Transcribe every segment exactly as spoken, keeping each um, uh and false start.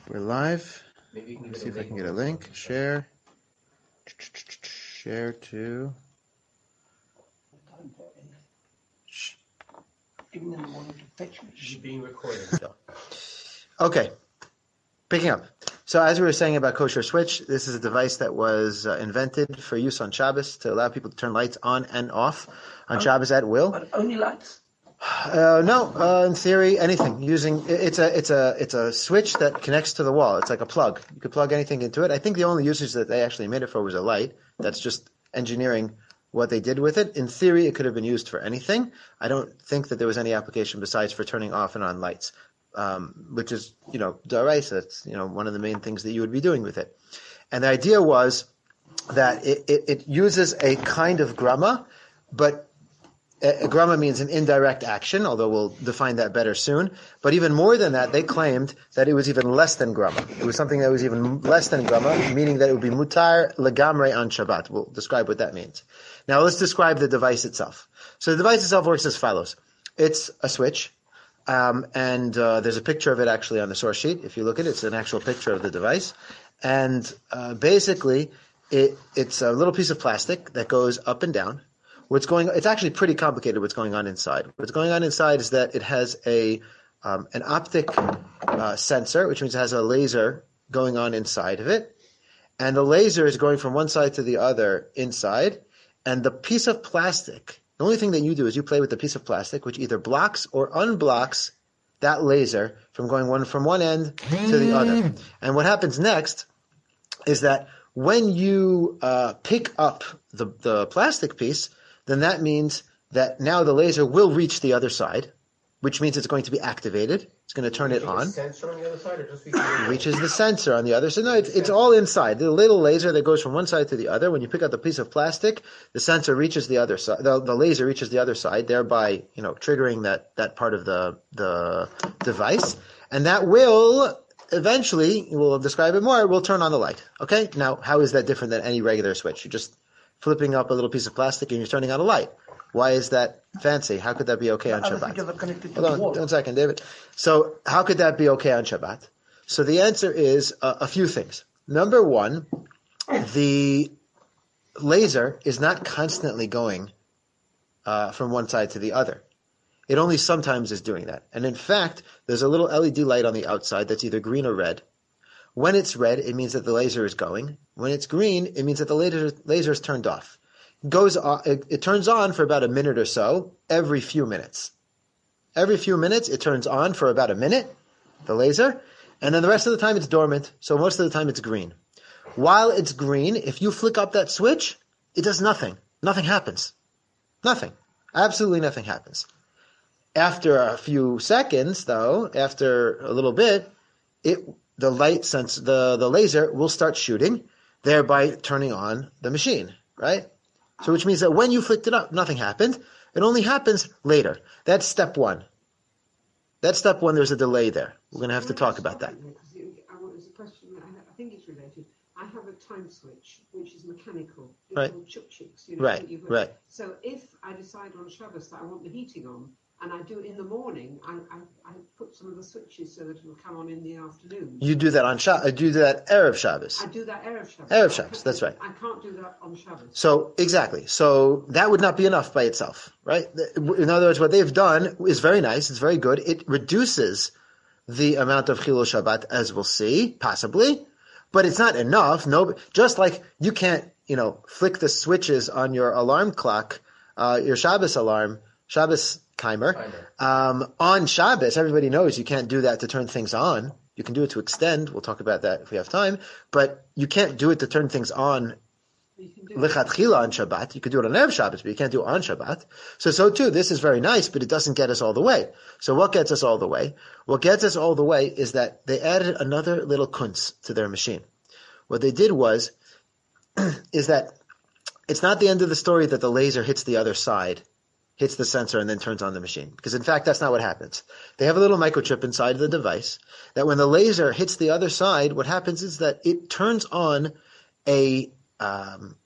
We're live. Maybe you can Let's see if I can get a link. Share. Share to. Even in the morning to fetch me. She's being recorded. Okay. Picking up. So as we were saying about kosher switch, this is a device that was uh, invented for use on Shabbos to allow people to turn lights on and off on oh, Shabbos at will. But only lights? Uh, no, uh, in theory, anything using it's a it's a it's a switch that connects to the wall. It's like a plug. You could plug anything into it. I think the only usage that they actually made it for was a light. That's just engineering what they did with it. In theory, it could have been used for anything. I don't think that there was any application besides for turning off and on lights, um, which is you know d'oraisa. That's you know one of the main things that you would be doing with it. And the idea was that it, it, it uses a kind of grama, but a grama means an indirect action, although we'll define that better soon. But even more than that, they claimed that it was even less than grama. It was something that was even less than grama, meaning that it would be mutar legamre on Shabbat. We'll describe what that means. Now let's describe the device itself. So the device itself works as follows. It's a switch, um, and uh, there's a picture of it actually on the source sheet. If you look at it, it's an actual picture of the device. And uh, basically, it, it's a little piece of plastic that goes up and down. What's going? It's actually pretty complicated. What's going on inside? What's going on inside is that it has a um, an optic uh, sensor, which means it has a laser going on inside of it, and the laser is going from one side to the other inside. And the piece of plastic, the only thing that you do is you play with the piece of plastic, which either blocks or unblocks that laser from going one from one end to the other. And what happens next is that when you uh, pick up the the plastic piece, then that means that now the laser will reach the other side, which means it's going to be activated. It's going to turn it on. Sensor on the other side, or just it reaches the sensor on the other side. No, it's, it's all inside. The little laser that goes from one side to the other. When you pick up the piece of plastic, the sensor reaches the other side. The, the laser reaches the other side, thereby, you know, triggering that that part of the the device, and that will eventually, we'll describe it more. Will turn on the light. Okay. Now, how is that different than any regular switch? You just flipping up a little piece of plastic and you're turning on a light. Why is that fancy? How could that be okay on Shabbat? Hold on, one second, David. So how could that be okay on Shabbat? So the answer is uh, a few things. Number one, the laser is not constantly going uh, from one side to the other. It only sometimes is doing that. And in fact, there's a little L E D light on the outside that's either green or red. When it's red, it means that the laser is going. When it's green, it means that the laser, laser is turned off. It goes on, it, it turns on for about a minute or so every few minutes. Every few minutes, it turns on for about a minute, the laser, and then the rest of the time it's dormant, so most of the time it's green. While it's green, if you flick up that switch, it does nothing. Nothing happens. Nothing. Absolutely nothing happens. After a few seconds, though, after a little bit, it the light sense the, the laser will start shooting, thereby turning on the machine, right? So which means that when you flicked it up, nothing happened. It only happens later. That's step one. That's step one. There's a delay there. We're going to have to talk about that. There's a question that I, have, I think it's related. I have a time switch, which is mechanical. Right. Chuk-chuks, you know, right, right. So if I decide on Shabbos that I want the heating on, and I do it in the morning, I, I, I put some of the switches so that it will come on in the afternoon. You do that on Shabbos. You do that Erev Shabbos. I do that Erev Shabbos. Erev Shabbos, that's right. I can't do that on Shabbos. So, exactly. So, that would not be enough by itself, right? In other words, what they've done is very nice. It's very good. It reduces the amount of Chilul Shabbat, as we'll see, possibly. But it's not enough. No, just like you can't, you know, flick the switches on your alarm clock, uh, your Shabbos alarm, Shabbos timer. Um, on Shabbos, everybody knows you can't do that to turn things on. You can do it to extend. We'll talk about that if we have time. But you can't do it to turn things on lichatchila on Shabbat. You could do it on Erev Shabbos, but you can't do it on Shabbat. So, so too, this is very nice, but it doesn't get us all the way. So what gets us all the way? What gets us all the way is that they added another little kunz to their machine. What they did was, is that it's not the end of the story that the laser hits the other side, hits the sensor, and then turns on the machine. Because in fact, that's not what happens. They have a little microchip inside of the device that when the laser hits the other side, what happens is that it turns on a, um,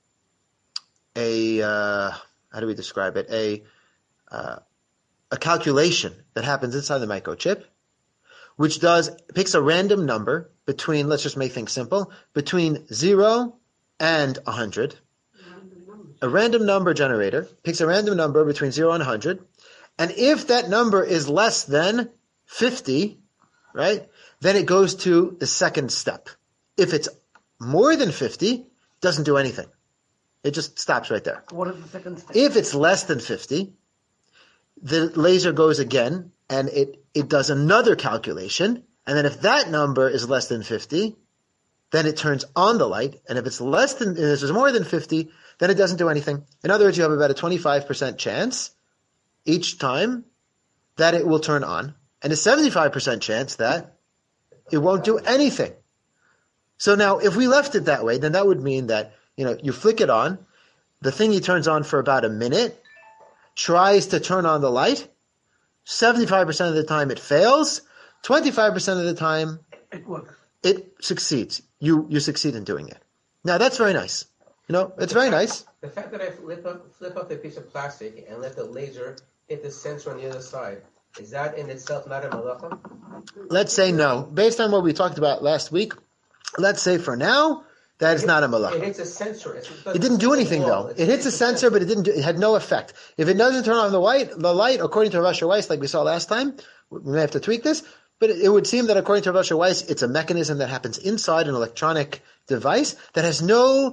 a, uh, how do we describe it? A, uh, a calculation that happens inside the microchip, which does, picks a random number between, let's just make things simple, between zero and one hundred. Random numbers. A random number generator picks a random number between zero and one hundred. And if that number is less than fifty, right, then it goes to the second step. If it's more than fifty, it doesn't do anything. It just stops right there. What is the second step? If it's less than fifty, the laser goes again and it, it does another calculation. And then if that number is less than fifty, then it turns on the light. And if it's less than, if it's more than fifty, then it doesn't do anything. In other words, you have about a twenty-five percent chance each time that it will turn on, and a seventy-five percent chance that it won't do anything. So now, if we left it that way, then that would mean that, you know, you flick it on, the thingy turns on for about a minute, tries to turn on the light, seventy-five percent of the time it fails, twenty-five percent of the time It works. it succeeds. You you succeed in doing it. Now, that's very nice. You know, it's very nice. The fact that I flip up, flip up the piece of plastic and let the laser hit the sensor on the other side, is that in itself not a malacha? Let's say no. Based on what we talked about last week, let's say for now, that is not a It malacha. hits a sensor. It's, It didn't do anything though. It hits a sensor, but it didn't. Do, it had no effect. If it doesn't turn on the light, the light, according to Rav Weiss, like we saw last time, we may have to tweak this, but it would seem that according to Rav Weiss, it's a mechanism that happens inside an electronic device that has no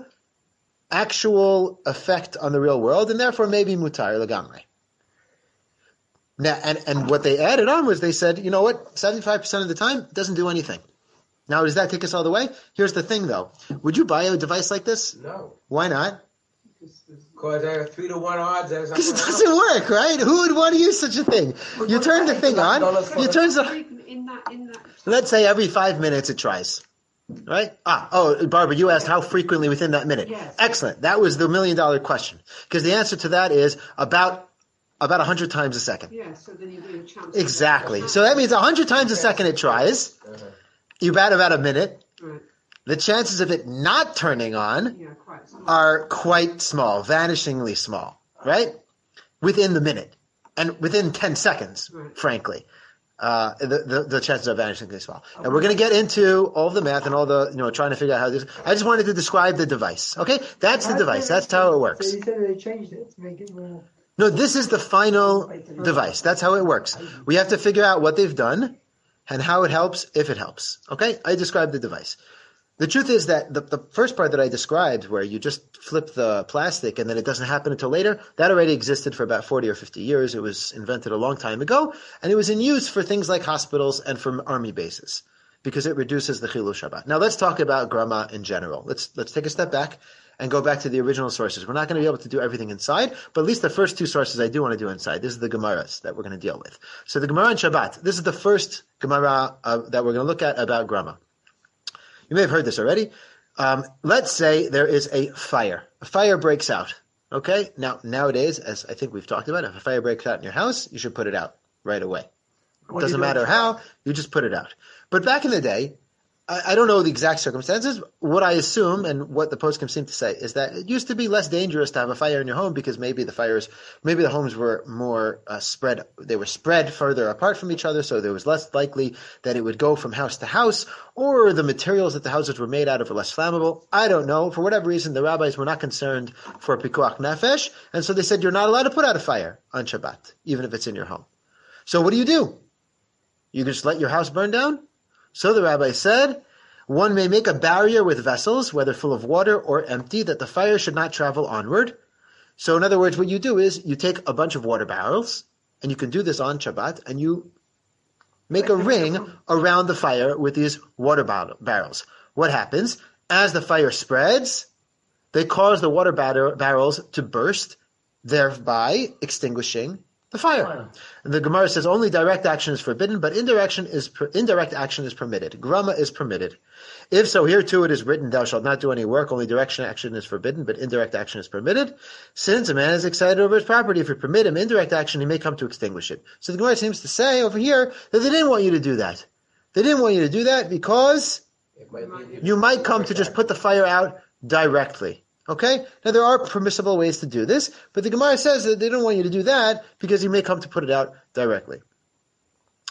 actual effect on the real world, and therefore maybe mutar legamre. Now, and, and what they added on was they said, you know what, seventy-five percent of the time, it doesn't do anything. Now, does that take us all the way? Here's the thing, though. Would you buy a device like this? No. Why not? Because there are three to one odds. That it's not Because it gonna doesn't help. work, right? Who would want to use such a thing? You turn the thing on, you turn the... In that, in that. Let's say every five minutes it tries. Right? Ah, oh, Barbara, you asked how frequently within that minute. Yes. Excellent. That was the million dollar question. Because the answer to that is about about one hundred times a second. Yeah, so then you do a chance. Exactly. So that means one hundred times a second it tries. Uh-huh. You bat about a minute. Right. The chances of it not turning on Yeah, quite small. are quite small, vanishingly small, right? Within the minute. And within ten seconds, Right. frankly. Uh, the, the, the chances are vanishingly small. And we're going to get into all the math and all the, you know, trying to figure out how this, I just wanted to describe the device. Okay? That's the device. That's how it works. So you said they changed it to make it more. No, this is the final device. That's how it works. We have to figure out what they've done and how it helps, if it helps. Okay? I described the device. The truth is that the, the first part that I described, where you just flip the plastic and then it doesn't happen until later, that already existed for about forty or fifty years. It was invented a long time ago, and it was in use for things like hospitals and for army bases, because it reduces the Chilul Shabbat. Now let's talk about Grama in general. Let's let's take a step back and go back to the original sources. We're not going to be able to do everything inside, but at least the first two sources I do want to do inside. This is the Gemaras that we're going to deal with. So the Gemara in Shabbat, this is the first Gemara uh, that we're going to look at about Grama. You may have heard this already. Um, let's say there is a fire. A fire breaks out. Okay? Now, nowadays, as I think we've talked about, if a fire breaks out in your house, you should put it out right away. It What do doesn't you do? matter how, you just put it out. But back in the day, I, I don't know the exact circumstances. What I assume and what the postscript seem to say is that it used to be less dangerous to have a fire in your home because maybe the fires, maybe the homes were more uh, spread, they were spread further apart from each other, so there was less likely that it would go from house to house, or the materials that the houses were made out of were less flammable. I don't know. For whatever reason, the rabbis were not concerned for pikuach nefesh, and so they said you're not allowed to put out a fire on Shabbat, even if it's in your home. So what do you do? You just let your house burn down? So the rabbi said, one may make a barrier with vessels, whether full of water or empty, that the fire should not travel onward. So in other words, what you do is you take a bunch of water barrels, and you can do this on Shabbat, and you make a ring around the fire with these water bar- barrels. What happens? As the fire spreads, they cause the water bar- barrels to burst, thereby extinguishing the fire. And the Gemara says only direct action is forbidden, but indirect action is per- indirect action is permitted. Grama is permitted. If so, here too it is written, thou shalt not do any work, only direction action is forbidden, but indirect action is permitted. Since a man is excited over his property, if you permit him indirect action, he may come to extinguish it. So the Gemara seems to say over here that they didn't want you to do that. They didn't want you to do that because It might be- you might come to just put the fire out directly. Okay? Now there are permissible ways to do this, but the Gemara says that they don't want you to do that because you may come to put it out directly.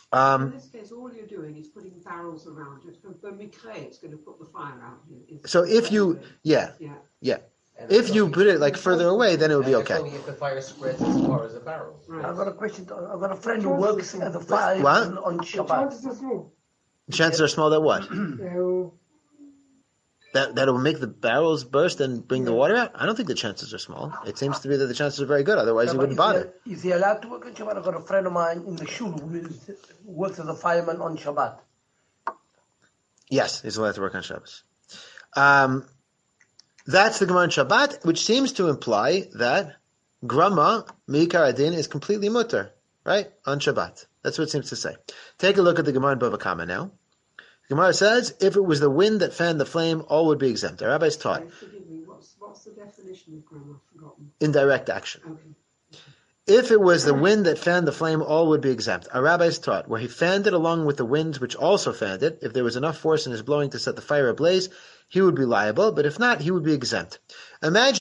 Um, In this case, all you're doing is putting barrels around it. For, for Mikre, it's going to put the fire out. It's- so if you, yeah, Yeah. yeah. And If it's you only- put it like further away, then it would be and it's okay. only if the fire spreads as far as the barrel. Right. I've got a question. I've got a friend who works at the fire What? on, on The Shabbat. chances are small. Chances are small that what? They'll- That that will make the barrels burst and bring the water out? I don't think the chances are small. It seems to be that the chances are very good. Otherwise, Yeah, you but wouldn't is bother. He, is he allowed to work on Shabbat? I've got a friend of mine in the shul who, is, who works as a fireman on Shabbat. Yes, he's allowed to work on Shabbos. Um, that's the Gemara in Shabbat, which seems to imply that grama mi'ikar adin is completely mutter, right, on Shabbat. That's what it seems to say. Take a look at the Gemara in Bava Kama now. The Gemara says, if it was the wind that fanned the flame, all would be exempt. The rabbis taught Okay, forgive me. What's what's the definition of grammar? I've forgotten. indirect action. Okay. If it was the wind that fanned the flame, all would be exempt. Our rabbis taught, where he fanned it along with the winds which also fanned it, if there was enough force in his blowing to set the fire ablaze, he would be liable, but if not, he would be exempt. Imagine...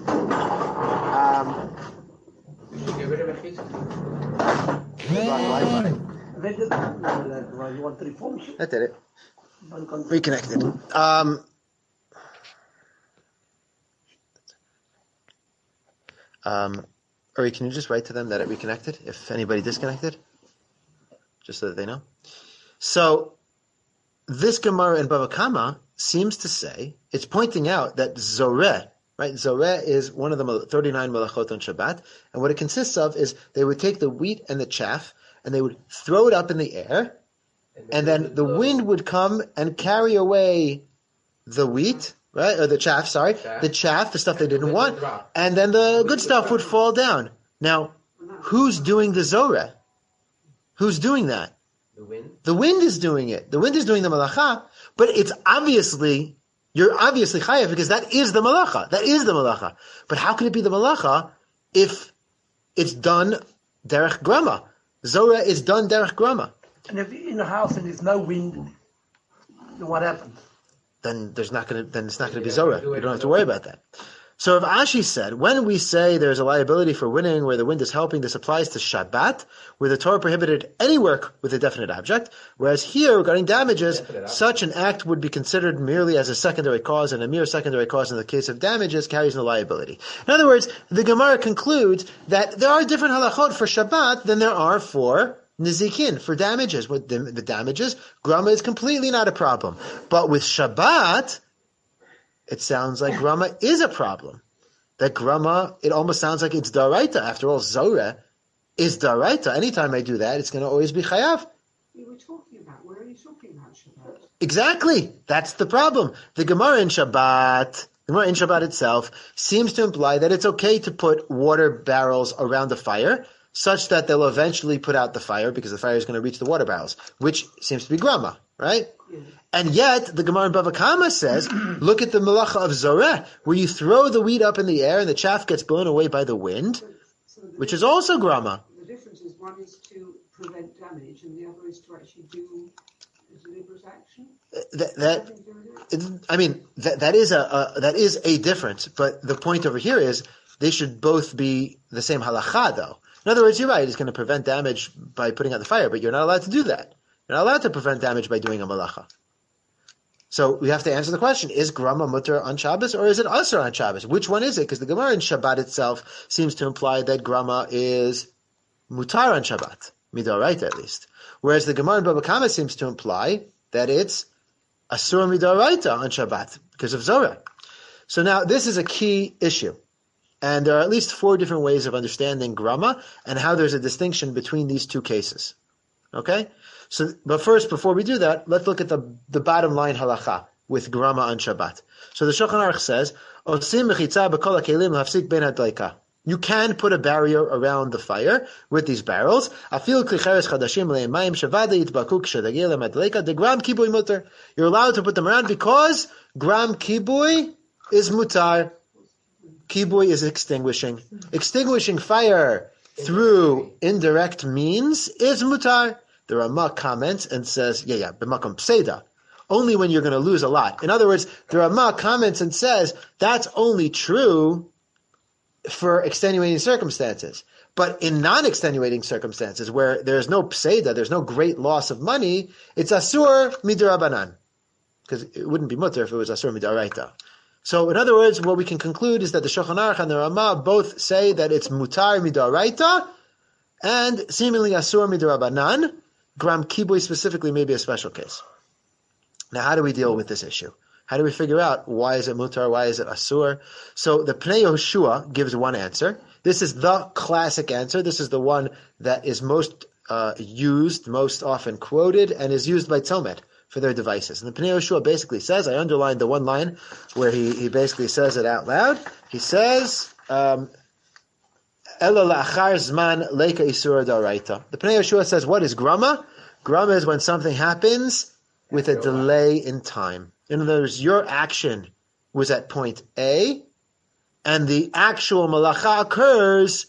Um, You should get rid of it. They did that. You want to reform shit? that did it. One con- Reconnected. Um, um, Uri, can you just write to them that it reconnected, if anybody disconnected? Just so that they know. So, this Gemara in Bava Kama seems to say, it's pointing out that Zoreh, right? Zoreh is one of the thirty-nine malachot on Shabbat, and what it consists of is they would take the wheat and the chaff, and they would throw it up in the air, and then the wind would come and carry away the wheat, right? Or the chaff, sorry. Chaff. The chaff, the stuff they didn't wind want. would drop. And then the good stuff would fall down. Now, who's doing the Zoreh? Who's doing that? The wind. The wind is doing it. The wind is doing the malacha, but it's obviously, you're obviously chayav because that is the malacha. That is the malacha. But how can it be the malacha if it's done derech grama? Zoreh is done derech grama. And if you're in a house and there's no wind, then what happens? Then there's not going to. Then it's not going to be You don't zoreh. do it You don't have for to the worry wind. about that. So if Ashi said, when we say there's a liability for winning where the wind is helping, this applies to Shabbat, where the Torah prohibited any work with a definite object, whereas here, regarding damages, Definite object. such an act would be considered merely as a secondary cause, and a mere secondary cause in the case of damages carries no liability. In other words, the Gemara concludes that there are different halachot for Shabbat than there are for Nizikin, for damages. With the, the damages, grama is completely not a problem. But with Shabbat, it sounds like grama is a problem. That grama, it almost sounds like it's daraita. After all, zoreh is daraita. Anytime I do that, it's going to always be chayav. We were talking about, where are you talking about Shabbat? Exactly. That's the problem. The Gemara in Shabbat, the Gemara in Shabbat itself, seems to imply that it's okay to put water barrels around the fire, such that they'll eventually put out the fire, because the fire is going to reach the water barrels, which seems to be grama, right? Yeah. And yet, the Gemara in Bava Kama says, look at the malacha of Zoreh, where you throw the wheat up in the air and the chaff gets blown away by the wind, So, so the which di- is also grama. The difference is one is to prevent damage and the other is to actually do a deliberate action. That, that Nothing to do with it. it- I mean, that that is a, a that is a difference. But the point over here is they should both be the same halacha, though. In other words, you're right; it's going to prevent damage by putting out the fire, but you're not allowed to do that. You're not allowed to prevent damage by doing a malacha. So we have to answer the question: is grama mutter on Shabbos or is it asur on Shabbos? Which one is it? Because the Gemara in Shabbat itself seems to imply that grama is mutar on Shabbat, midoraita at least, whereas the Gemara in Bava Kama seems to imply that it's asur midoraita on Shabbat because of Zorah. So now this is a key issue, and there are at least four different ways of understanding grama and how there's a distinction between these two cases. Okay. So, but first, before we do that, let's look at the, the bottom line halacha with grama on Shabbat. So the Shulchan Aruch says, "Osim mechitza b'kol hakelim lahafsik ben hadleika." You can put a barrier around the fire with these barrels. Afil kli cheres chadashim le'emayim shavada yitbaku k'shadagil le'madleika degram kibui mutar. You're allowed to put them around because gram kibui is mutar. Kibui is extinguishing. Extinguishing fire through indirect means is mutar. The Ramah comments and says, yeah, yeah, b'makom pseida, only when you're going to lose a lot. In other words, the Ramah comments and says, that's only true for extenuating circumstances. But in non-extenuating circumstances, where there's no pseida, there's no great loss of money, it's asur midrabanan. Because it wouldn't be mutter if it was asur midaraita. So, in other words, what we can conclude is that the Shulchan Aruch and the Ramah both say that it's mutar midaraita and seemingly asur midarabanan. Gram kibui specifically may be a special case. Now, how do we deal with this issue? How do we figure out why is it mutar, why is it asur? So the Pnei Yehoshua gives one answer. This is the classic answer. This is the one that is most uh, used, most often quoted, and is used by Tzomet for their devices. And the Pnei Yehoshua basically says, I underlined the one line where he, he basically says it out loud. He says, um, Elo la'achar zman leika isura da'oraita. The Pnei Yehoshua says, what is grama? Grama is when something happens with a delay in time. In other words, your action was at point A, and the actual malacha occurs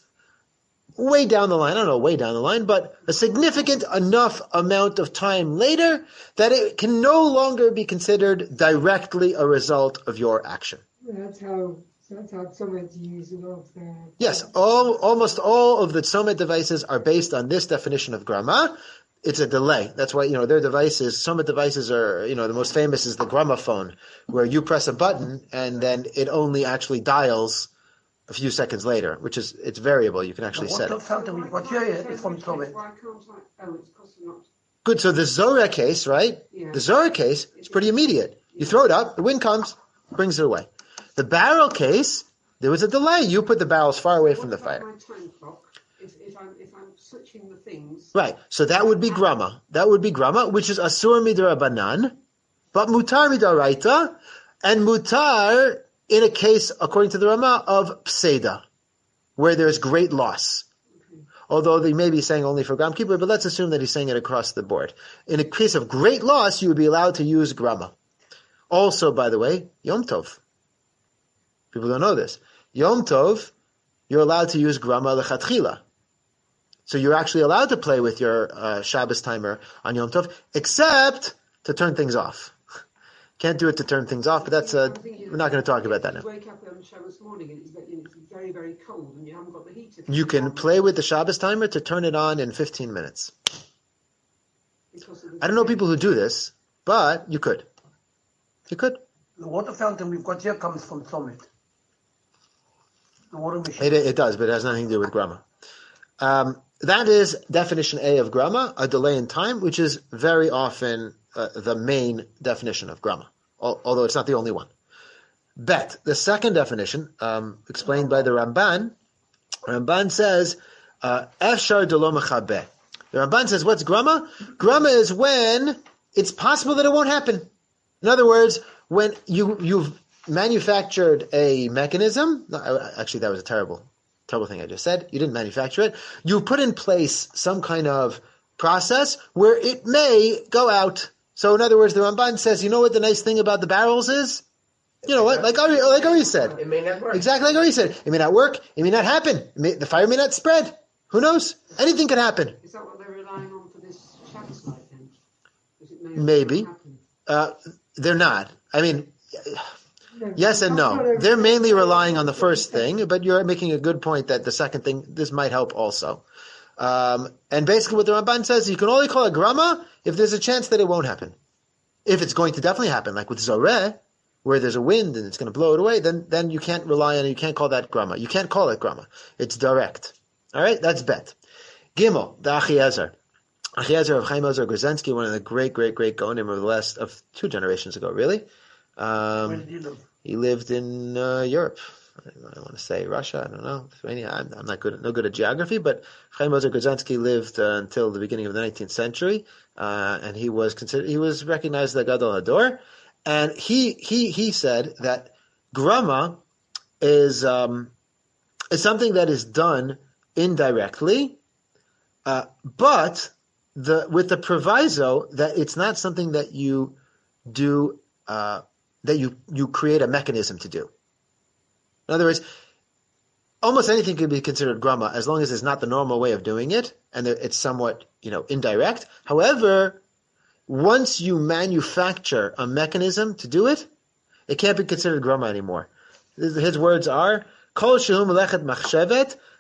way down the line. I don't know, way down the line, but a significant enough amount of time later that it can no longer be considered directly a result of your action. That's how that's how Tzomet use it of the... Yes, all almost all of the Tzomet devices are based on this definition of grama. It's a delay. That's why, you know, their devices, Tzomet devices are, you know, the most famous is the gramophone, where you press a button and then it only actually dials a few seconds later, which is, it's variable. You can actually set it. What fountain we've got here is from Tzomet. Why can't I? Oh, it's because I'm not. Good. So the Zorah case, right? Yeah. The Zorah case is pretty immediate. You throw it up, the wind comes, brings it away. The barrel case, there was a delay. You put the barrels far away from the What about fire. my time clock? If, if I'm if I'm switching the things. Right. So that would be grama. That would be grama, which is asur midrabanan, but mutar midaraita, and mutar in a case, according to the Ramah, of pseida, where there's great loss. Okay. Although they may be saying only for gram kippur, but let's assume that he's saying it across the board. In a case of great loss, you would be allowed to use grama. Also, by the way, Yom Tov. People don't know this. Yom Tov, you're allowed to use grama lechatchila. So you're actually allowed to play with your uh, Shabbos timer on Yom Tov, except to turn things off. Can't do it to turn things off, but that's uh, we're not going to talk about that now. You wake up on Shabbos morning and it's very, it's very, very cold and you haven't got the heater. You can play with the Shabbos timer to turn it on in fifteen minutes. I don't know people who do this, but you could. You could. The water fountain we've got here comes from Tzomet. The water machine. It, it does, but it has nothing to do with grama. Um, that is definition A of grama, a delay in time, which is very often uh, the main definition of grama, al- although it's not the only one. Bet, the second definition, um, explained by the Ramban, Ramban says, uh, Efshar de lo mechabeh. The Ramban says, what's grama? Grama is when it's possible that it won't happen. In other words, when you, you've manufactured a mechanism, no, actually that was a terrible terrible thing I just said. You didn't manufacture it. You put in place some kind of process where it may go out. So in other words, the Ramban says, you know what the nice thing about the barrels is? You know what? Like Ari, like Ari said. It may not work. Exactly like Ari said. It may not work. It may not happen. It may, the fire may not spread. Who knows? Anything can happen. Is that what they're relying on for this Shabbos light then? Is it may Maybe. not happen? Uh, they're not. I mean, yes and no. They're mainly relying on the first thing, but you're making a good point that the second thing, this might help also. Um, and basically what the Ramban says, you can only call it grama if there's a chance that it won't happen. If it's going to definitely happen, like with Zoreh, where there's a wind and it's going to blow it away, then then you can't rely on it. You can't call that grama. You can't call it grama. It's direct. All right? That's bet. Gimel, the Achiezer. Achiezer of Chaim Ozer Grzensky, one of the great, great, great Gaonim of the last, of two generations ago, really. Um, Where did you live? He lived in uh, Europe. I don't want to say Russia. I don't know. Lithuania. I'm, I'm not good, no good at geography. But Chaim Ozer Grzensky lived uh, until the beginning of the nineteenth century, uh, and he was considered. He was recognized as Gadol Hador, and he he he said that grama is um, is something that is done indirectly, uh, but the with the proviso that it's not something that you do. Uh, that you, you create a mechanism to do. In other words, almost anything can be considered grama as long as it's not the normal way of doing it and it's somewhat, you know, indirect. However, once you manufacture a mechanism to do it, it can't be considered grama anymore. His words are, Kol shehu melechet machshevet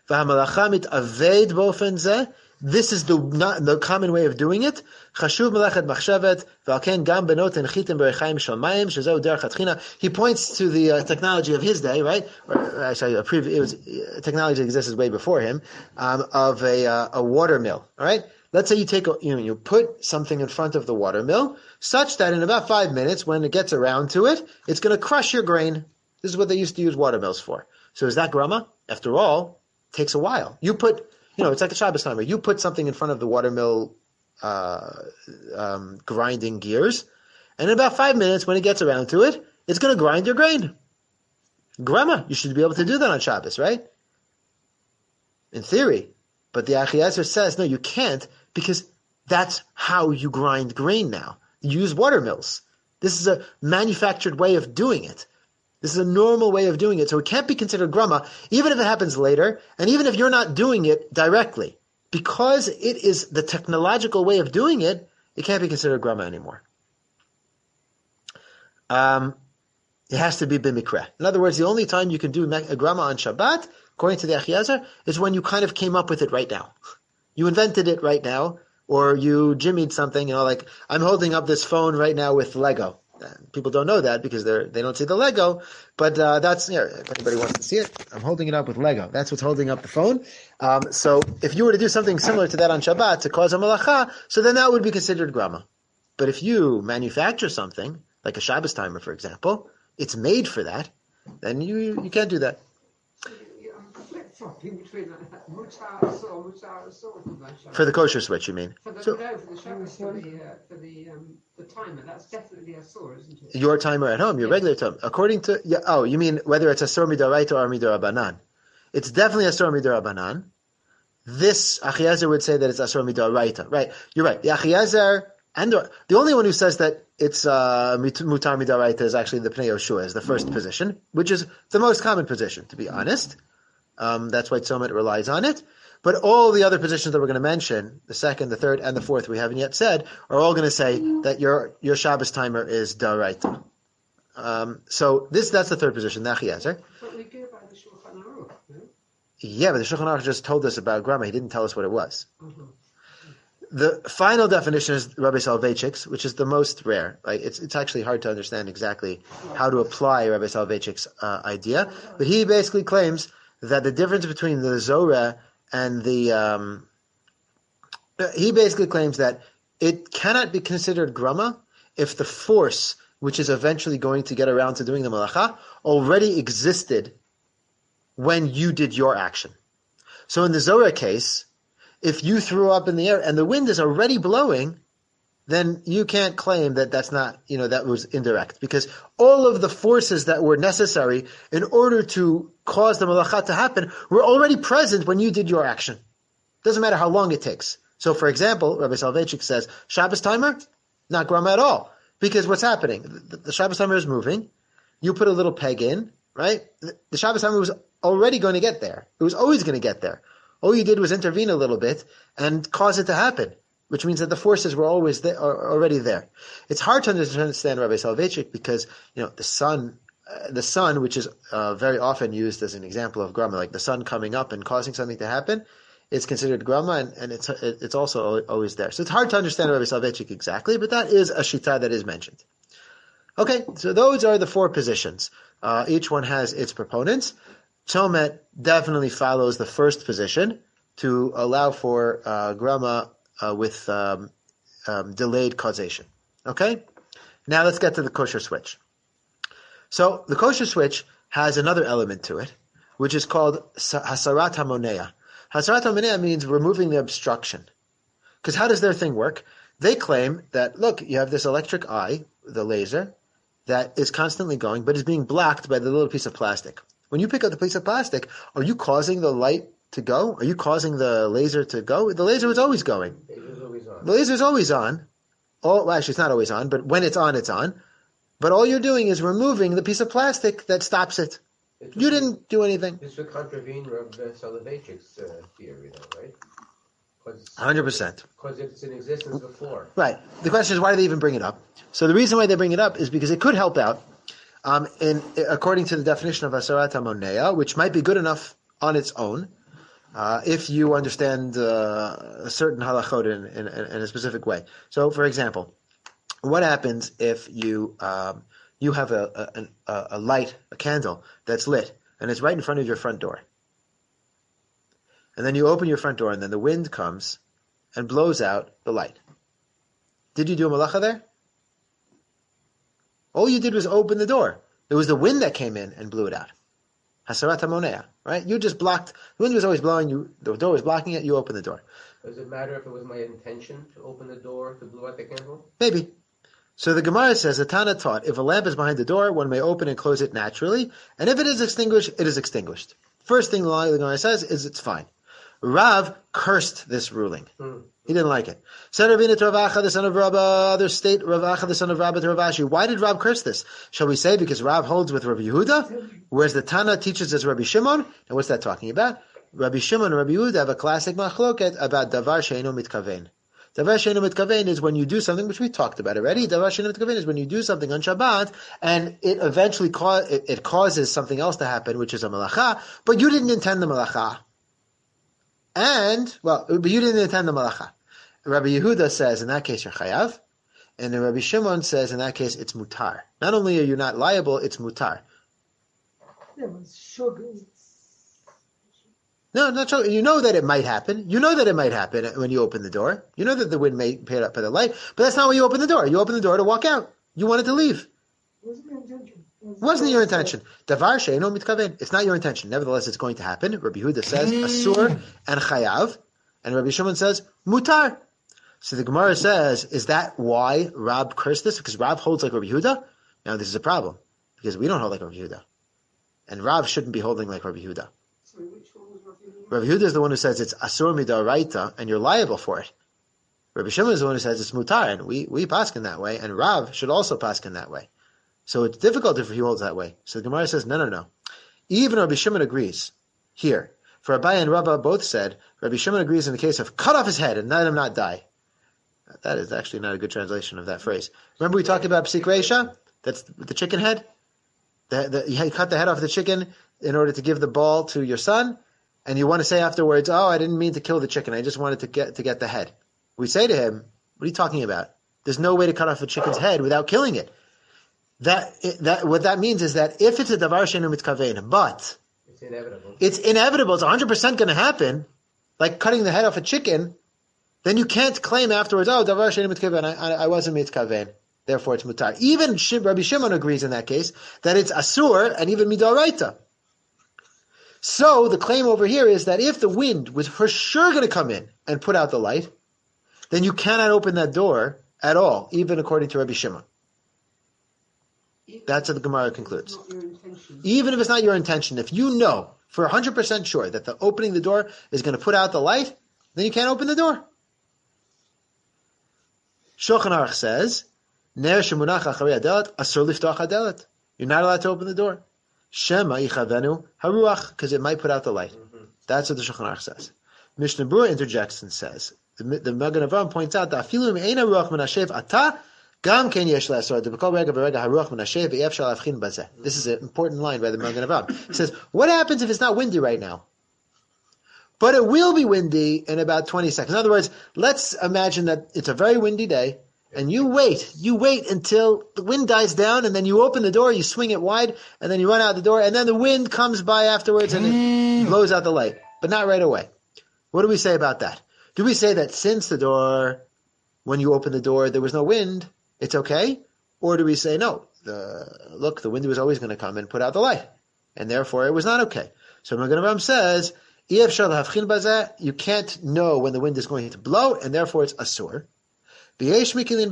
V'hamalacha mitaved bofen zeh. This is the not the common way of doing it. Chashuv melachet machshavet v'alken gam benot enchitim berechaim shamayim shezeu derech hatchina. He points to the uh, technology of his day, right? Or, actually, a previous, it was uh, technology that existed way before him, um, of a uh, a water mill. All right. Let's say you take a, you know, you put something in front of the water mill, such that in about five minutes, when it gets around to it, it's going to crush your grain. This is what they used to use water mills for. So is that grama? After all, it takes a while. You put, you know, it's like a Shabbos timer. You put something in front of the water mill uh, um, grinding gears, and in about five minutes, when it gets around to it, it's going to grind your grain. Grama, you should be able to do that on Shabbos, right? In theory. But the Achiezer says, no, you can't, because that's how you grind grain now. You use water mills. This is a manufactured way of doing it. This is a normal way of doing it. So it can't be considered grama, even if it happens later, and even if you're not doing it directly. Because it is the technological way of doing it, it can't be considered grama anymore. Um, it has to be b'mikra. In other words, the only time you can do a grama on Shabbat, according to the Achiezer, is when you kind of came up with it right now. You invented it right now, or you jimmied something, you know, like, I'm holding up this phone right now with Lego. People don't know that because they're, they don't see the Lego, but uh, that's, yeah, if anybody wants to see it, I'm holding it up with Lego. That's what's holding up the phone. Um, so if you were to do something similar to that on Shabbat to cause a malacha, so then that would be considered grama. But if you manufacture something, like a Shabbos timer, for example, it's made for that, then you you can't do that. Flip-flopping between mutar asur, mutar asur for my Shabbos. For the kosher switch, you mean? For the, So, no, for the Shabbos, for the, uh, for the, um, the timer, that's definitely asur, isn't it? your timer at home, your Yeah. regular timer. According to, yeah, oh, you mean whether it's asur midaraita or midarabanan? It's definitely asur midarabanan. This Achiezer would say that it's asur midaraita. Right, you're right. The Achiezer and the, the only one who says that it's uh, mutar midaraita is actually the Pnei Yoshua, is the first position, which is the most common position, to be honest. Um, that's why Tzomet relies on it. But all the other positions that we're going to mention, the second, the third, and the fourth, we haven't yet said, are all going to say that your your Shabbos timer is daraita. Um, so this that's the third position, the Achiezer. But we go by the Shulchan Aruch, no? Yeah, but the Shulchan Aruch just told us about grama. He didn't tell us what it was. Uh-huh. The final definition is Rabbi Soloveitchik's, which is the most rare. Like it's it's actually hard to understand exactly how to apply Rabbi Soloveitchik's uh, idea. But he basically claims that the difference between the Zorah and the um, he basically claims that it cannot be considered grama if the force which is eventually going to get around to doing the malacha already existed when you did your action. So in the Zorah case, if you threw up in the air and the wind is already blowing, then you can't claim that that's not, you know, that was indirect, because all of the forces that were necessary in order to cause the malacha to happen were already present when you did your action. Doesn't matter how long it takes. So, for example, Rabbi Soloveitchik says, Shabbos timer, not grama at all, because what's happening? The, the Shabbos timer is moving. You put a little peg in, right? The, the Shabbos timer was already going to get there. It was always going to get there. All you did was intervene a little bit and cause it to happen, which means that the forces were always there, are already there. It's hard to understand Rabbi Soloveitchik because, you know, the sun, uh, the sun, which is uh, very often used as an example of grama, like the sun coming up and causing something to happen, is considered grama, and, and it's it's also always there. So it's hard to understand Rabbi Soloveitchik exactly, but that is a shita that is mentioned. Okay, so those are the four positions. Uh, each one has its proponents. Tzomet definitely follows the first position to allow for uh, grama uh, with um, um, delayed causation. Okay? Now let's get to the kosher switch. So the kosher switch has another element to it, which is called hasarat hamonea. Hasarat hamonea means removing the obstruction. Because how does their thing work? They claim that, look, you have this electric eye, the laser, that is constantly going, but is being blocked by the little piece of plastic. When you pick up the piece of plastic, are you causing the light to go? Are you causing the laser to go? The laser is always going. Laser's always on. The laser is always on. Oh, well, actually, it's not always on, but when it's on, it's on. But all you're doing is removing the piece of plastic that stops it. This You would- didn't do anything. This would contravene Rabbi Soloveitchik's uh, theory, though, right? one hundred percent. Because it's in existence before. Right. The question is, why do they even bring it up? So the reason why they bring it up is because it could help out, um, in according to the definition of Hasarat HaMonea, which might be good enough on its own, uh, if you understand uh, a certain halachot in, in, in a specific way. So, for example, what happens if you um, you have a, a, a light, a candle that's lit, and it's right in front of your front door? And then you open your front door, and then the wind comes and blows out the light. Did you do a malacha there? All you did was open the door. It was the wind that came in and blew it out. Hasarat hamonea, right? You just blocked. The wind was always blowing. You, the door was blocking it. You opened the door. Does it matter if it was my intention to open the door to blow out the candle? Maybe. So the Gemara says, the Tana taught, if a lamp is behind the door, one may open and close it naturally, and if it is extinguished, it is extinguished. First thing the Gemara says is it's fine. Rav cursed this ruling. Hmm. He didn't like it. Said Ravina to Rav Acha, the son of Rabba, others state Rav Acha, the son of Rabba, to Rav Ashi. Why did Rav curse this? Shall we say because Rav holds with Rabbi Yehuda, whereas the Tana teaches as Rabbi Shimon? And what's that talking about? Rabbi Shimon and Rabbi Yehuda have a classic machloket about davar she'eino mitkaven. Davar she'eino mitkaven is when you do something, which we talked about already. Davar she'eino mitkaven is when you do something on Shabbat, and it eventually ca- it, it causes something else to happen, which is a malacha, but you didn't intend the malacha. And, well, but you didn't intend the malacha. Rabbi Yehuda says, in that case, you're chayav. And then Rabbi Shimon says, in that case, it's mutar. Not only are you not liable, it's mutar. Yeah, but sugar. No, not sugar. You know that it might happen. You know that it might happen when you open the door. You know that the wind may pay up by the light. But that's not why you open the door. You open the door to walk out. You wanted to leave. Wasn't your intention. Wasn't your intention. Davar she'eino mitkaven. It's not your intention. Nevertheless, it's going to happen. Rabbi Yehuda says, asur and chayav. And Rabbi Shimon says, mutar. So the Gemara says, is that why Rab cursed this? Because Rab holds like Rabbi Yehuda? Now this is a problem, because we don't hold like Rabbi Yehuda. And Rab shouldn't be holding like Rabbi Yehuda. So which one was Rabbi Yehuda? Rabbi Yehuda is the one who says it's asur midaraita, and you're liable for it. Rabbi Shimon is the one who says it's mutar, and we, we paskin that way, and Rab should also paskin that way. So it's difficult if he holds that way. So the Gemara says, no, no, no. Even Rabbi Shimon agrees here. For Abaye and Rabbah both said, Rabbi Shimon agrees in the case of cut off his head and let him not die. That is actually not a good translation of that phrase. Remember we talked about Psik Reisha? That's the chicken head? The, the, you cut the head off the chicken in order to give the ball to your son, and you want to say afterwards, oh, I didn't mean to kill the chicken, I just wanted to get to get the head. We say to him, what are you talking about? There's no way to cut off a chicken's head without killing it. That that what that means is that if it's a davar she'eino mitkaven, but it's inevitable. It's inevitable. It's one hundred percent going to happen, like cutting the head off a chicken. Then you can't claim afterwards, oh, davar she'eino mitkaven, I, I, I wasn't mitkaven, therefore it's mutar. Even Shim, Rabbi Shimon agrees in that case that it's asur and even midoraita. So the claim over here is that if the wind was for sure going to come in and put out the light, then you cannot open that door at all, even according to Rabbi Shimon. That's what the Gemara concludes. Even if it's not your intention, if you know for one hundred percent sure that the opening the door is going to put out the light, then you can't open the door. Shulchan Aruch says, Ner shemunach acharei hadelet, asur liftach hadelet. You're not allowed to open the door. Shema yichavenu haruach, because it might put out the light. Mm-hmm. That's what the Shulchan Aruch says. Mishnah Berurah interjects and says, the, the Magen Avraham points out that afilu im ein haruach menashev ata, gam ken yesh la'asor, debekol rega v'rega haruach menashev v'yev shal avchin bazeh. This is an important line by the Magen Avraham. He says, what happens if it's not windy right now? But it will be windy in about twenty seconds. In other words, let's imagine that it's a very windy day, and you wait, you wait until the wind dies down, and then you open the door, you swing it wide, and then you run out the door, and then the wind comes by afterwards, and it blows out the light, but not right away. What do we say about that? Do we say that since the door, when you open the door, there was no wind, it's okay? Or do we say, no, the, look, the wind was always going to come and put out the light, and therefore it was not okay? So Magen Avraham says, you can't know when the wind is going to blow, and therefore it's asur. It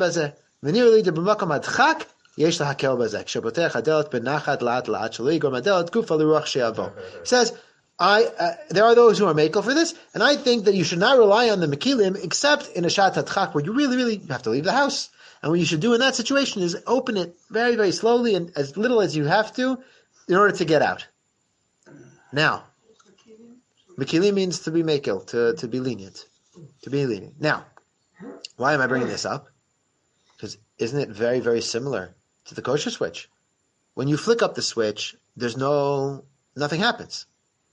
says, I, uh, there are those who are makel for this, and I think that you should not rely on the mekilim except in a shat hadchak where you really, really have to leave the house. And what you should do in that situation is open it very, very slowly and as little as you have to in order to get out. Now, mekilim means to be makel, to, to be lenient, to be lenient. Now, why am I bringing this up? Because isn't it very, very similar to the kosher switch? When you flick up the switch, there's no, nothing happens.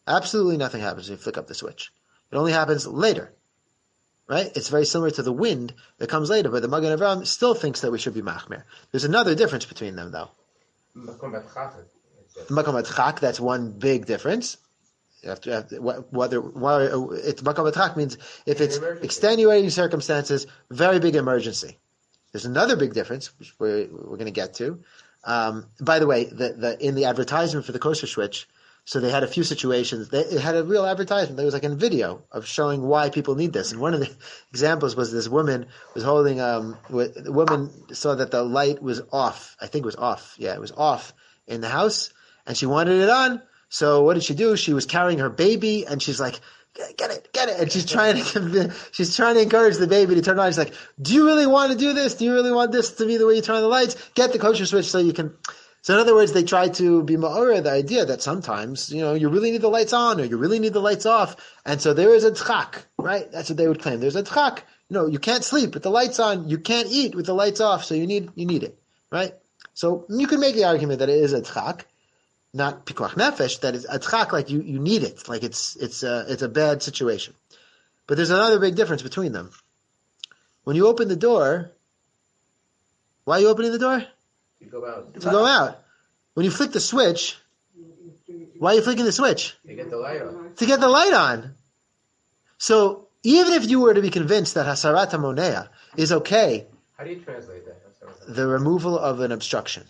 Absolutely nothing happens when you flick up the switch. It only happens later. Right? It's very similar to the wind that comes later, but the Magen Avraham still thinks that we should be machmer. There's another difference between them, though. Makom Batchak. Makom Atchak, that's one big difference. You have to have to, whether, whether it's Makom Atchak means if it's extenuating circumstances, very big emergency. There's another big difference, which we're, we're going to get to. Um, by the way, the, the, in the advertisement for the kosher switch, so they had a few situations. They it had a real advertisement. There was like a video of showing why people need this. And one of the examples was this woman was holding. Um, the woman saw that the light was off. I think it was off. Yeah, it was off in the house, and she wanted it on. So what did she do? She was carrying her baby, and she's like, "Get it, get it!" And she's trying to she's trying to encourage the baby to turn on. She's like, "Do you really want to do this? Do you really want this to be the way you turn on the lights? Get the kosher switch so you can." So in other words, they try to be ma'ora the idea that sometimes, you know, you really need the lights on or you really need the lights off. And so there is a tchak, right? That's what they would claim. There's a tchak. You know, you can't sleep with the lights on. You can't eat with the lights off. So you need, you need it, right? So you can make the argument that it is a tchak, not pikuach nefesh, that it's a tchak, like you, you need it. Like it's, it's a, it's a bad situation. But there's another big difference between them. When you open the door, why are you opening the door? You go out. To go out. When you flick the switch, why are you flicking the switch? You get the light on. To get the light on. So even if you were to be convinced that hasarat hamonea is okay, How do you translate that? the removal of an obstruction,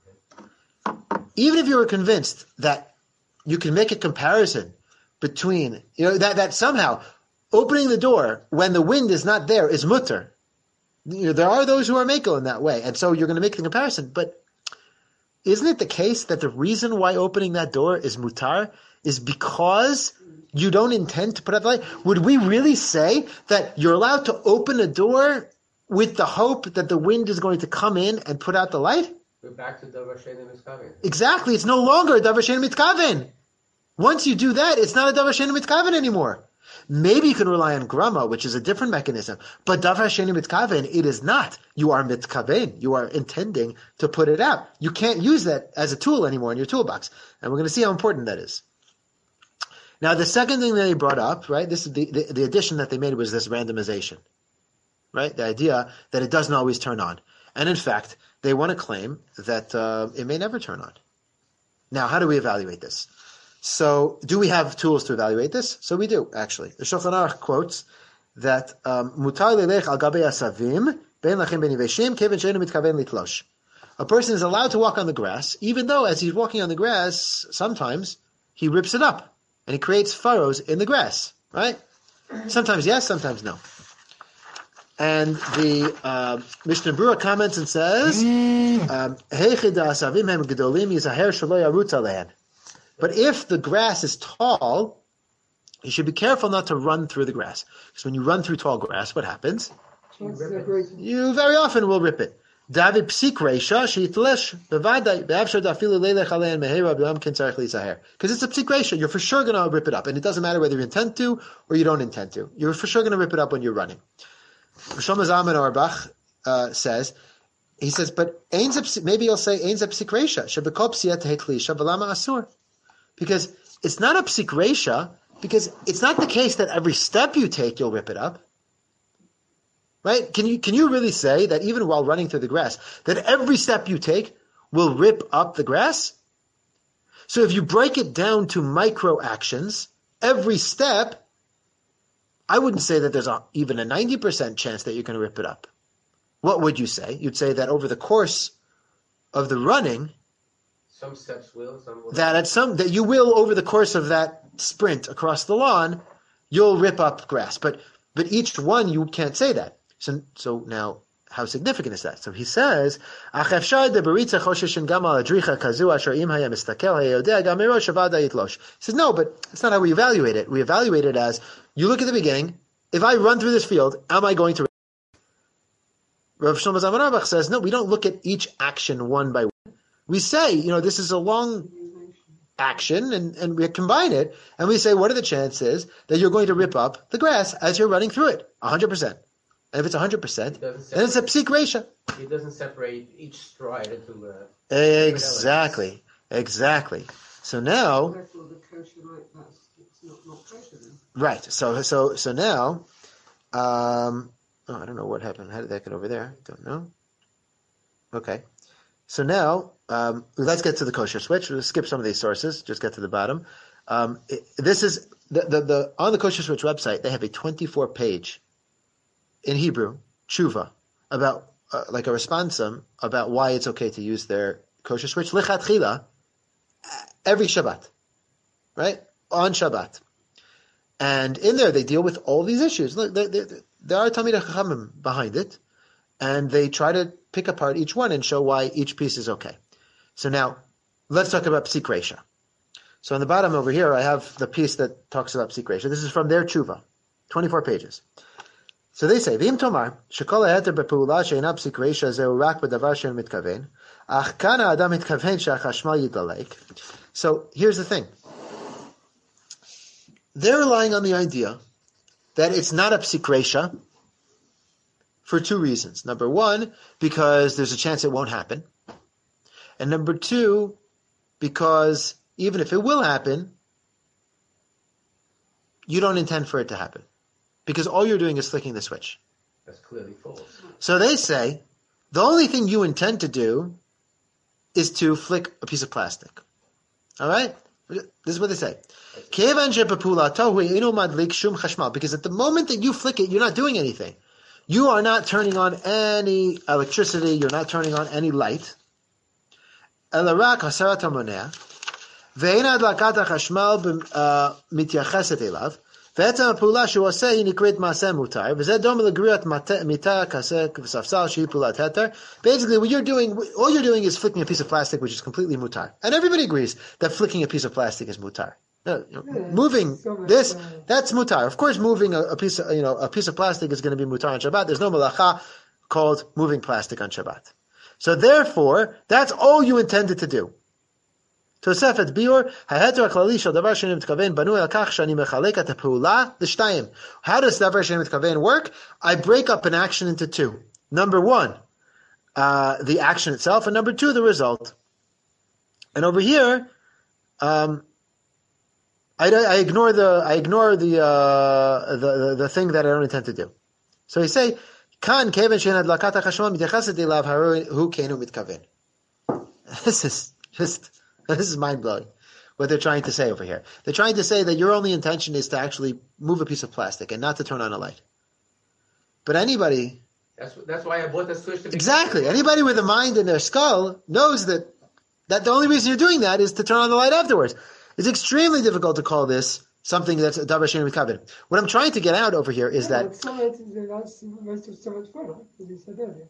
even if you were convinced that you can make a comparison between, you know, that, that somehow opening the door when the wind is not there is mutter. You know, there are those who are makel in that way, and so you're going to make the comparison. But isn't it the case that the reason why opening that door is mutar is because you don't intend to put out the light? Would we really say that you're allowed to open a door with the hope that the wind is going to come in and put out the light? We're back to Davar Shein Mitzkaven. Exactly. It's no longer a Davar Shein Mitkaven. Once you do that, it's not a Davar Shein Mitkaven anymore. Maybe you can rely on grama, which is a different mechanism. But davar sheni mitkaven, it is not. You are mitkaven. You are intending to put it out. You can't use that as a tool anymore in your toolbox. And we're going to see how important that is. Now, the second thing that they brought up, right, this is the, the, the addition that they made was this randomization. Right? The idea that it doesn't always turn on. And in fact, they want to claim that uh, it may never turn on. Now, how do we evaluate this? So, do we have tools to evaluate this? So we do, actually. The Shulchan Aruch quotes that mutar lelech al gabei asavim ben lachem ben yiveshim keven she'enu mitkaven litlosh. A person is allowed to walk on the grass, even though as he's walking on the grass, sometimes he rips it up and he creates furrows in the grass, right? Sometimes yes, sometimes no. And the uh, Mishnah Berurah comments and says, "Heichid asavim hem gedolim yizaher shelo yarutz alehan." But if the grass is tall, you should be careful not to run through the grass. Because when you run through tall grass, what happens? You very often will rip it. David psik reisha sheitlesh bevadai be'avshar dafilu leilech alein mehera b'yom kin tzarich lizaher. Because it's a psik reisha, you're for sure going to rip it up, and it doesn't matter whether you intend to or you don't intend to. You're for sure going to rip it up when you're running. Shlomo Zalman Auerbach uh, says, he says, but maybe you'll say ein ze psik reisha shebekol psiyat heitlisha v'lama asur. Because it's not a psik reisha, because it's not the case that every step you take, you'll rip it up. Right? Can you, can you really say that even while running through the grass, that every step you take will rip up the grass? So if you break it down to micro actions, every step, I wouldn't say that there's a, even a ninety percent chance that you're going to rip it up. What would you say? You'd say that over the course of the running, Some steps will, some will. That at some that you will over the course of that sprint across the lawn, you'll rip up grass. But but each one you can't say that. So so now how significant is that? So he says, Ach efshar de beritza choshesh gam al adricha kazu asher im haya mistakel hayodea gam mirosh avada yitlosh. He says no, but it's not how we evaluate it. We evaluate it as you look at the beginning. If I run through this field, am I going to? Rav Shlomo Zalman Auerbach says no. We don't look at each action one by one. We say, you know, this is a long action, and, and we combine it, and we say, what are the chances that you're going to rip up the grass as you're running through it? one hundred percent. And if it's one hundred percent, then it's a psik reisha. It doesn't separate each stride into... Uh, exactly. Exactly. So now... Therefore, the kosher light, that's not, not kosher then. Right. So so so now, um, oh, I don't know what happened. How did that get over there? Don't know. Okay. So now, um, let's get to the kosher switch. We'll skip some of these sources. Just get to the bottom. Um, it, this is the, the the on the kosher switch website. They have a twenty-four page in Hebrew tshuva about uh, like a responsum about why it's okay to use their kosher switch lichatchila every Shabbat, right on Shabbat. And in there, they deal with all these issues. Look, they, they, there are Talmidei Chachamim behind it, and they try to pick apart each one and show why each piece is okay. So now, let's talk about Psik Reisha. So on the bottom over here, I have the piece that talks about Psik Reisha. This is from their tshuva, twenty-four pages. So they say, V'im tomar, shekol ha'eter be'pu'ula she'ena Psik Reisha zeu rak b'davar she'en mitkaven, ach kana adam mitkaven she'achashmal yidalek. So here's the thing. They're relying on the idea that it's not a Psik Reisha for two reasons. Number one, because there's a chance it won't happen. And number two, because even if it will happen, you don't intend for it to happen. Because all you're doing is flicking the switch. That's clearly false. So they say, the only thing you intend to do is to flick a piece of plastic. All right? This is what they say. Because at the moment that you flick it, you're not doing anything. You are not turning on any electricity. You're not turning on any light. Basically, what you're doing, all you're doing is flicking a piece of plastic, which is completely mutar. And everybody agrees that flicking a piece of plastic is mutar. Uh, you know, yeah, moving so this, uh, that's mutar. Of course, moving a, a piece of, you know, a piece of plastic is going to be mutar on Shabbat. There's no malacha called moving plastic on Shabbat. So therefore, that's all you intended to do. Tosefet Biur, Haheter HaKlali Shel Davar She'ein Mitkaven Banu El Kach Shani Mechalek Et HaPeula L'Shtayim. How does Davar She'ein Mitkaven work? I break up an action into two. Number one, uh, the action itself, and number two, the result. And over here, um, I, I ignore the I ignore the, uh, the the the thing that I don't intend to do. So you say, Kan Keven She'ein Adlakat HaChashmal Mityachaset Elav Haru Keinu Mitkaven. This is just. This is mind-blowing, what they're trying to say over here. They're trying to say that your only intention is to actually move a piece of plastic and not to turn on a light. But anybody... That's that's why I bought the switch to be... Exactly. Anybody with a mind in their skull knows that, that the only reason you're doing that is to turn on the light afterwards. It's extremely difficult to call this something that's a davar she'ein mitkaven. What I'm trying to get out over here is yeah, that... Science is most of so much fun, as you said earlier.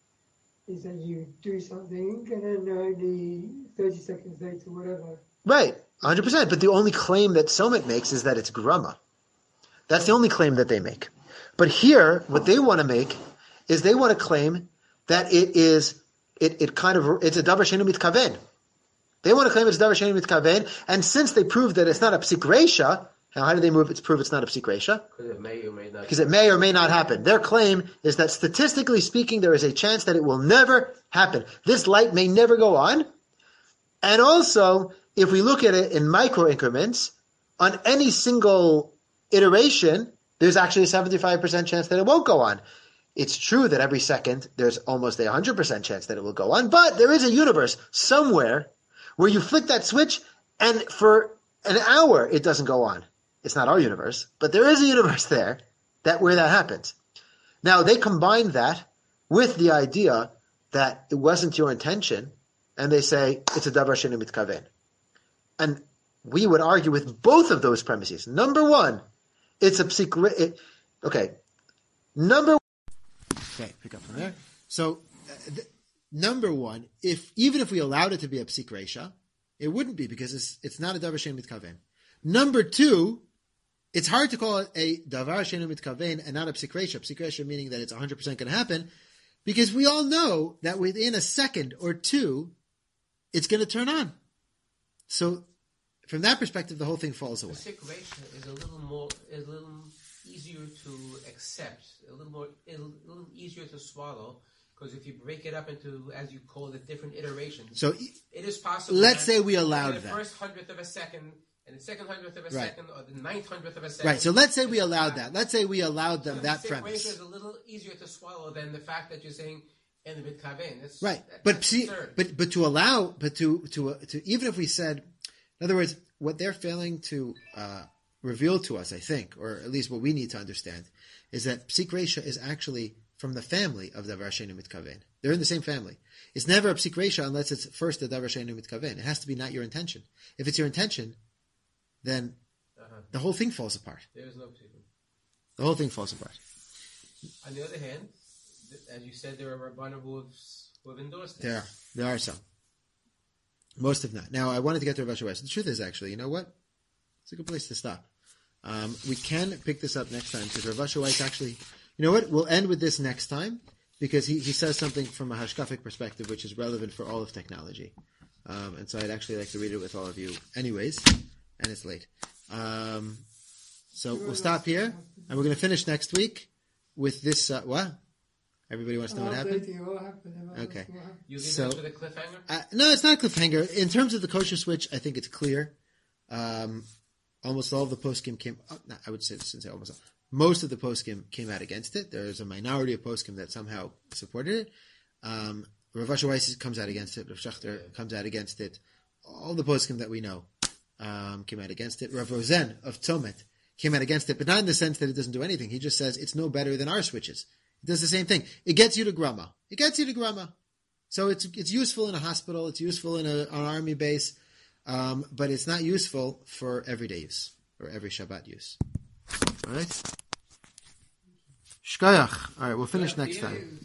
Is that you do something and then only thirty seconds later, whatever. Right, one hundred percent. But the only claim that Somet makes is that it's grama. That's the only claim that they make. But here, what they want to make is they want to claim that it is, it, it kind of, it's a davar she'ein mitkaven. They want to claim it's davar she'ein mitkaven, and since they prove that it's not a Psik Reisha, now how do they move, it's prove it's not a Psik Reisha? Because it may or may not. Because it may or may not happen. Their claim is that statistically speaking, there is a chance that it will never happen. This light may never go on. And also, if we look at it in micro increments, on any single iteration, there's actually a seventy-five percent chance that it won't go on. It's true that every second, there's almost a one hundred percent chance that it will go on, but there is a universe somewhere where you flick that switch and for an hour, it doesn't go on. It's not our universe, but there is a universe there that where that happens. Now, they combine that with the idea that it wasn't your intention, and they say it's a davar she'ein mitkaven. And we would argue with both of those premises. Number one, it's a psik. It, okay, number. Okay, pick up from there. So, uh, th- number one, if even if we allowed it to be a psik reisha, it wouldn't be because it's it's not a davar she'ein mitkaven. Number two, it's hard to call it a davar she'ein mitkaven and not a psik reisha. Psik reisha meaning that it's one hundred percent going to happen, because we all know that within a second or two, it's going to turn on. So, from that perspective, the whole thing falls away. The psik reisha is a little more, is a little easier to accept, a little more, a little easier to swallow. Because if you break it up into, as you call it, different iterations, so it is possible. Let's say we allowed in the that. first hundredth of a second, and the second hundredth of a Right. second or the ninth hundredth of a second. Right. So let's say we it's allowed not- that. Let's say we allowed them So that the premise. ratio is a little easier to swallow than the fact that you're saying in the mitkaven. That's Right, that- but that's see, absurd. but but to allow, but to to uh, to even if we said, in other words, what they're failing to uh, reveal to us, I think, or at least what we need to understand, is that psik reisha is actually from the family of davar she'einu mitkaven. They're in the same family. It's never a psik reisha unless it's first a davar she'einu mitkaven. It has to be not your intention. If it's your intention, then Uh-huh. the whole thing falls apart. There is no psikun. The whole thing falls apart. On the other hand, th- as you said, there are rabbanim who have, who have endorsed There it. are. There are some. Most of not. Now, I wanted to get to Rav Asher Weiss. The truth is, actually, you know what? It's a good place to stop. Um, we can pick this up next time because Rav Asher Weiss actually, you know what? We'll end with this next time because he, he says something from a hashkafic perspective which is relevant for all of technology. Um, and so I'd actually like to read it with all of you anyways. And it's late. Um, so we'll stop here and we're going to finish next week with this, uh, what? Everybody wants to know what happened? What happened? Okay. What happened? You leave So- us with a cliffhanger? Uh, no, it's not a cliffhanger. In terms of the kosher switch, I think it's clear. Um, almost all of the poskim came. Oh, no, I would say since I almost all. Most of the poskim came out against it. There's a minority of poskim that somehow supported it. Um, Rav Asher Weiss comes out against it. Rav Shachter comes out against it. All the poskim that we know um, came out against it. Rav Rosen of Tzomet came out against it, but not in the sense that it doesn't do anything. He just says it's no better than our switches. It does the same thing. It gets you to grama. It gets you to grama. So it's it's useful in a hospital. It's useful in a, an army base, um, but it's not useful for everyday use or every Shabbat use. All right. Shkoyach. All right, we'll finish next time.